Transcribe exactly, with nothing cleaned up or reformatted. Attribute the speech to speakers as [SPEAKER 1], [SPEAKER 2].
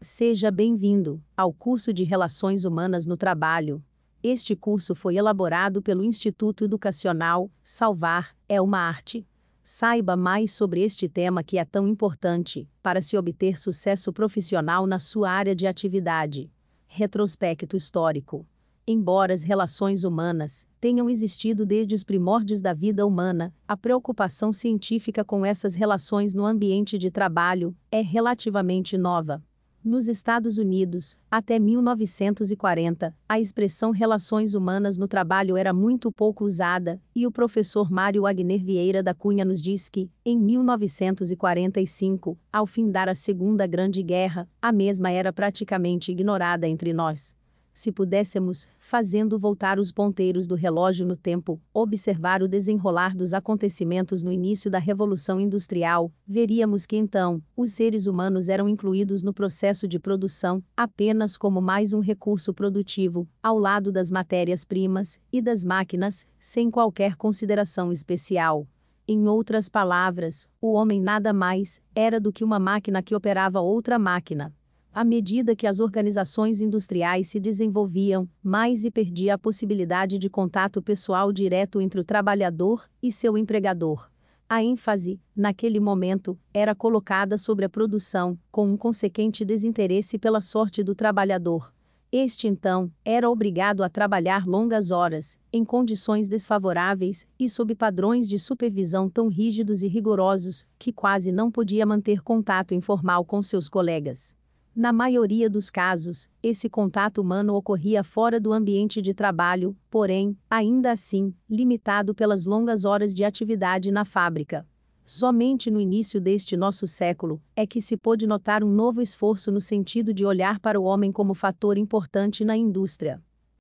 [SPEAKER 1] Seja bem-vindo ao curso de Relações Humanas no Trabalho. Este curso foi elaborado pelo Instituto Educacional Salvar é uma Arte. Saiba mais sobre este tema que é tão importante para se obter sucesso profissional na sua área de atividade. Retrospecto histórico. Embora as relações humanas tenham existido desde os primórdios da vida humana, a preocupação científica com essas relações no ambiente de trabalho é relativamente nova. Nos Estados Unidos, até mil novecentos e quarenta, a expressão relações humanas no trabalho era muito pouco usada, e o professor Mário Wagner Vieira da Cunha nos diz que, em mil novecentos e quarenta e cinco, ao findar a Segunda Grande Guerra, a mesma era praticamente ignorada entre nós. Se pudéssemos, fazendo voltar os ponteiros do relógio no tempo, observar o desenrolar dos acontecimentos no início da Revolução Industrial, veríamos que então, os seres humanos eram incluídos no processo de produção, apenas como mais um recurso produtivo, ao lado das matérias-primas e das máquinas, sem qualquer consideração especial. Em outras palavras, o homem nada mais era do que uma máquina que operava outra máquina. À medida que as organizações industriais se desenvolviam, mais se perdia a possibilidade de contato pessoal direto entre o trabalhador e seu empregador. A ênfase, naquele momento, era colocada sobre a produção, com um consequente desinteresse pela sorte do trabalhador. Este, então, era obrigado a trabalhar longas horas, em condições desfavoráveis e sob padrões de supervisão tão rígidos e rigorosos, que quase não podia manter contato informal com seus colegas. Na maioria dos casos, esse contato humano ocorria fora do ambiente de trabalho, porém, ainda assim, limitado pelas longas horas de atividade na fábrica. Somente no início deste nosso século é que se pôde notar um novo esforço no sentido de olhar para o homem como fator importante na indústria.